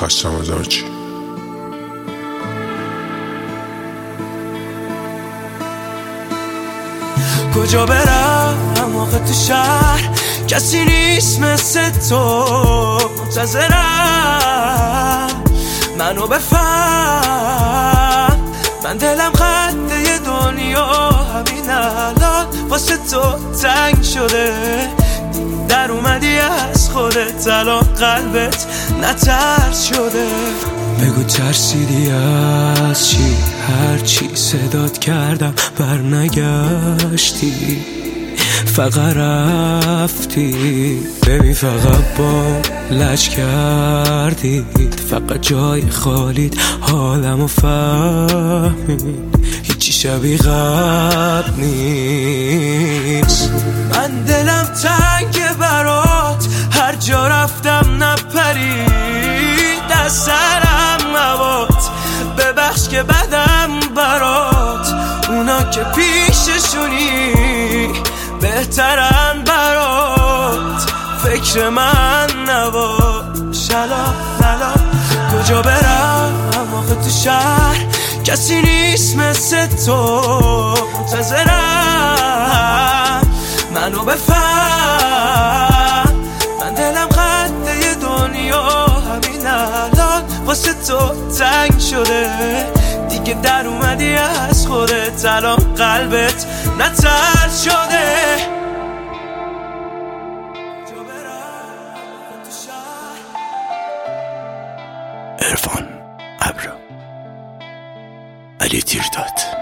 خستم از همه چی. کجا برم آخه تو شهر کسی نیست مثل تو، منتظرم منو بفهم. من دلم خطه دنیا همین الان واسه تو تنگ شده، در اومدی از خودت الان قلبت نترس شده. بگو ترسیدی از چی؟ هرچی صدات کردم برنگشتی، فقط رفتی. ببین فقط با لج کردی، فقط جای خالیت حالمو فهمید، هیچی شبیه قبل نیست. من دلم تنگه برات، هر جا رفتم نپرید از سرم موات. ببخش که بدم برات، اونا که پیششونی بهترن برات، فکر من نباش الان. کجا برم آخه تو شهر کسی نیست مثل تو، منتظرم منو بفهم. من دلم خطه دنیا همین الان واسه تو تنگ شده، دیگه در اومدی از خودت الان قلبت نترس شده. عرفان ابرو علی تیرداد.